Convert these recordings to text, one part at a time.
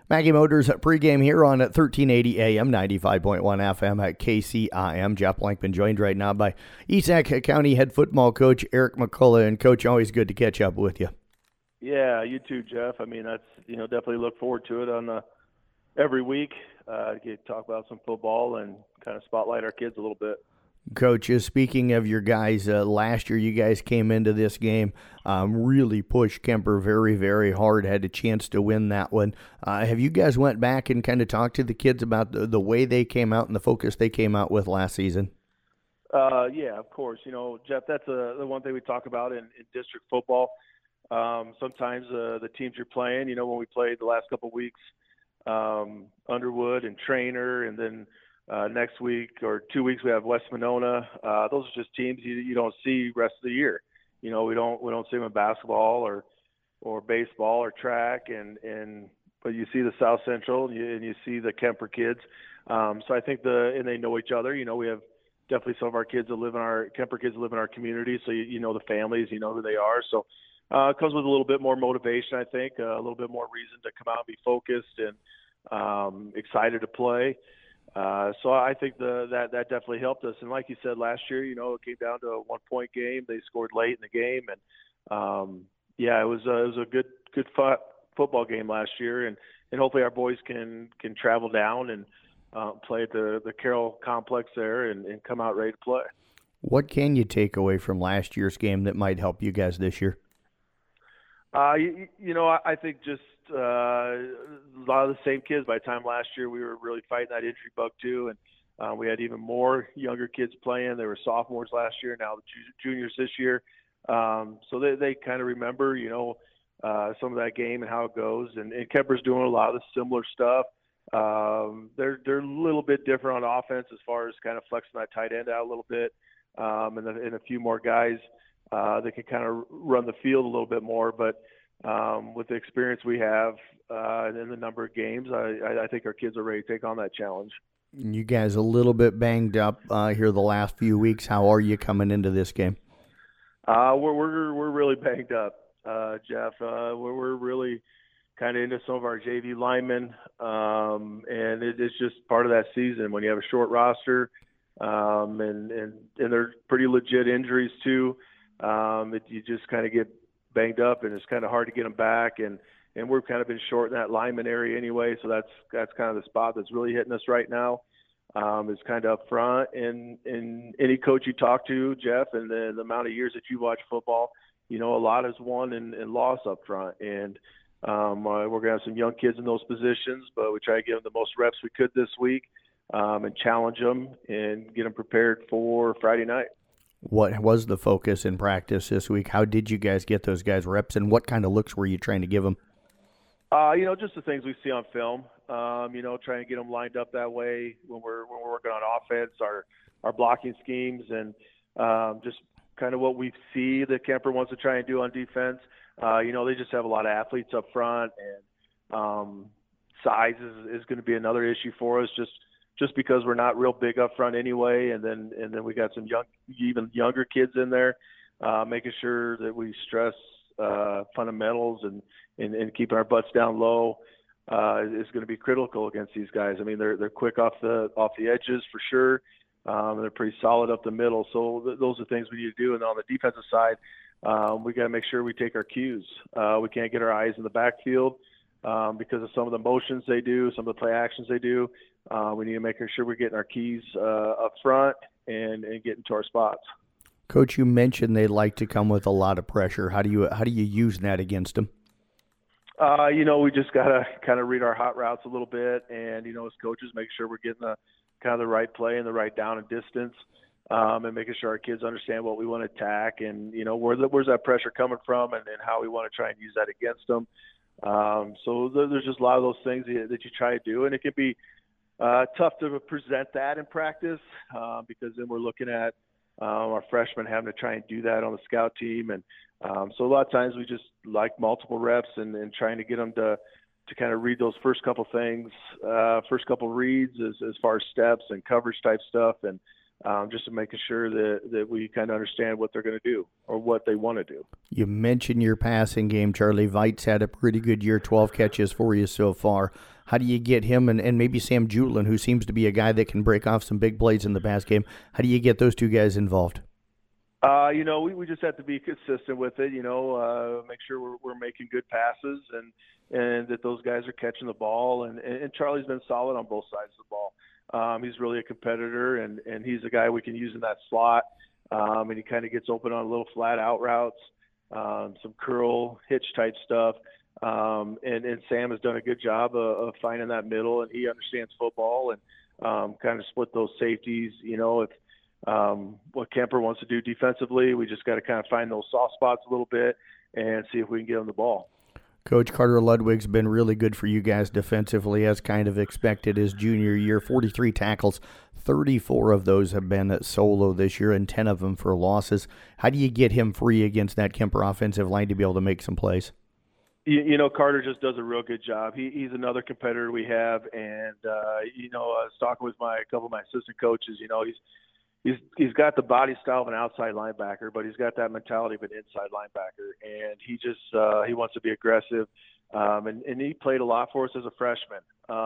Maggie Motors pregame here on 1380 AM, 95.1 FM at KCIM. Jeff Blankman joined right now by Esack County head football coach Eric McCullough. And, Coach, always good to catch up with you. Yeah, you too, Jeff. I mean, that's definitely look forward to it on every week. Get to talk about some football and kind of spotlight our kids a little bit. Coach, speaking of your guys, last year you guys came into this game, really pushed Kemper very, very hard, had a chance to win that one. Have you guys went back and kind of talked to the kids about the way they came out and the focus they came out with last season? Yeah, of course. Jeff, that's the one thing we talk about in district football. Sometimes the teams you're playing, when we played the last couple of weeks, Underwood and Trainer, and then next week or 2 weeks we have West Monona. Those are just teams you don't see rest of the year. We don't see them in basketball or baseball or track, but you see the South Central and you see the Kemper kids. So I think and they know each other. We have definitely some of our kids that live in Kemper kids live in our community, so you know the families, you know who they are. So it comes with a little bit more motivation, I think, a little bit more reason to come out and be focused and excited to play. So I think that definitely helped us. And like you said, last year, it came down to a 1-point game. They scored late in the game, and it was a good football game last year. And hopefully our boys can travel down and play at the Carroll complex there and come out ready to play. What can you take away from last year's game that might help you guys this year? I think just a lot of the same kids. By the time last year, we were really fighting that injury bug too, and we had even more younger kids playing. They were sophomores last year, now the juniors this year. So they kind of remember, some of that game and how it goes. And Kemper's doing a lot of the similar stuff. They're a little bit different on offense as far as kind of flexing that tight end out a little bit, and a few more guys. They can kind of run the field a little bit more, but with the experience we have and the number of games, I think our kids are ready to take on that challenge. You guys a little bit banged up here the last few weeks. How are you coming into this game? We're really banged up, Jeff. We're really kind of into some of our JV linemen, and it's just part of that season when you have a short roster, and they're pretty legit injuries too. You just kind of get banged up, and it's kind of hard to get them back. And we've kind of been short in that lineman area anyway, so that's kind of the spot that's really hitting us right now. It's kind of up front. And any coach you talk to, Jeff, and the amount of years that you watch football, a lot is won and lost up front. And we're going to have some young kids in those positions, but we try to give them the most reps we could this week and challenge them and get them prepared for Friday night. What was the focus in practice this week? How did you guys get those guys reps, and what kind of looks were you trying to give them? Just the things we see on film. Trying to get them lined up that way when we're working on offense, our blocking schemes, and just kind of what we see that Kemper wants to try and do on defense. They just have a lot of athletes up front, and size is going to be another issue for us. Just because we're not real big up front anyway, and then we got some even younger kids in there, making sure that we stress fundamentals and keeping our butts down low is going to be critical against these guys. I mean, they're quick off the edges for sure. They're pretty solid up the middle. So those are things we need to do. And on the defensive side, we got to make sure we take our cues. We can't get our eyes in the backfield because of some of the motions they do, some of the play actions they do. We need to make sure we're getting our keys up front and getting to our spots. Coach, you mentioned they like to come with a lot of pressure. How do you use that against them? We just gotta kind of read our hot routes a little bit, and as coaches, make sure we're getting the right play and the right down and distance, and making sure our kids understand what we want to attack, and where's that pressure coming from, and how we want to try and use that against them. So there's just a lot of those things that you try to do, and it can be tough to present that in practice because then we're looking at our freshmen having to try and do that on the scout team. And so a lot of times we just like multiple reps and trying to get them to kind of read those first couple things, first couple reads as far as steps and coverage type stuff, and just to making sure that we kind of understand what they're going to do or what they want to do. You mentioned your passing game. Charlie Veitz had a pretty good year, 12 catches for you so far. How do you get him and maybe Sam Jutlin, who seems to be a guy that can break off some big plays in the pass game? How do you get those two guys involved? We just have to be consistent with it. Make sure we're making good passes and that those guys are catching the ball. And Charlie's been solid on both sides of the ball. He's really a competitor, and he's a guy we can use in that slot. And he kind of gets open on little flat out routes, some curl hitch type stuff. And Sam has done a good job of finding that middle, and he understands football and kind of split those safeties. If what Kemper wants to do defensively, we just got to kind of find those soft spots a little bit and see if we can get him the ball. Coach, Carter Ludwig's been really good for you guys defensively, as kind of expected his junior year. 43 tackles, 34 of those have been solo this year, and 10 of them for losses. How do you get him free against that Kemper offensive line to be able to make some plays? Carter just does a real good job. He's another competitor we have, and I was talking with a couple of my assistant coaches. He's got the body style of an outside linebacker, but he's got that mentality of an inside linebacker, and he wants to be aggressive. And he played a lot for us as a freshman,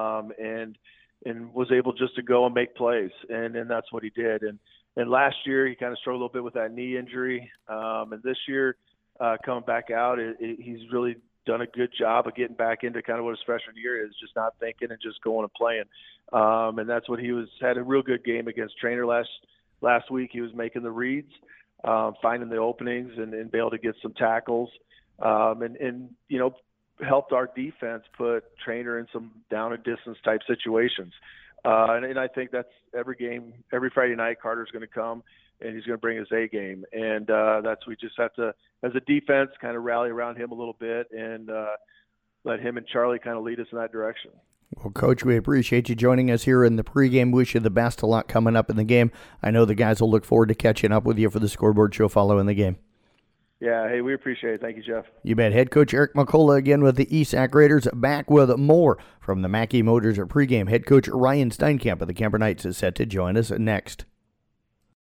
and was able just to go and make plays, and that's what he did. And last year he kind of struggled a little bit with that knee injury, and this year coming back out, he's really done a good job of getting back into kind of what his freshman year is, just not thinking and just going and playing. And that's what had a real good game against Trainer last week. He was making the reads, finding the openings, and be able to get some tackles, and helped our defense put Trainer in some down and distance type situations. And I think that's every game, every Friday night, Carter's going to come and he's going to bring his A game. And we just have to, as a defense, kind of rally around him a little bit and let him and Charlie kind of lead us in that direction. Well, Coach, we appreciate you joining us here in the pregame. Wish you the best of luck coming up in the game. I know the guys will look forward to catching up with you for the Scoreboard Show following the game. Yeah, hey, we appreciate it. Thank you, Jeff. You bet. Head coach Eric McCullough again with the ESAC Raiders, back with more from the Mackey Motors pregame. Head coach Ryan Steinkamp of the Kemper Knights is set to join us next.